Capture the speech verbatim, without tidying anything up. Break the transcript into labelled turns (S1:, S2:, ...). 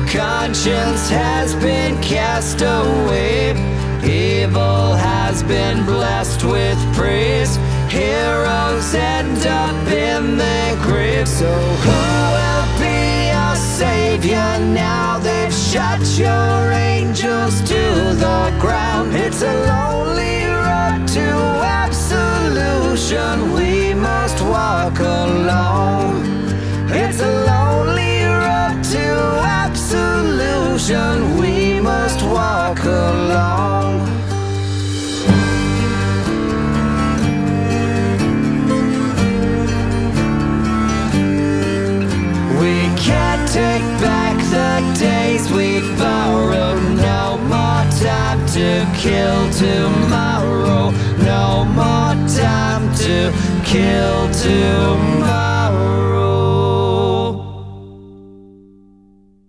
S1: Conscience has been cast away. Evil has been blessed with praise. Heroes end up in their graves. So who will be our savior now? They've shut your angels to the ground. It's a lonely road to absolution. We must walk alone. It's a lonely road to absolution. We must walk alone. We can't take back the days we've borrowed. No more time to kill tomorrow. No more time to kill tomorrow.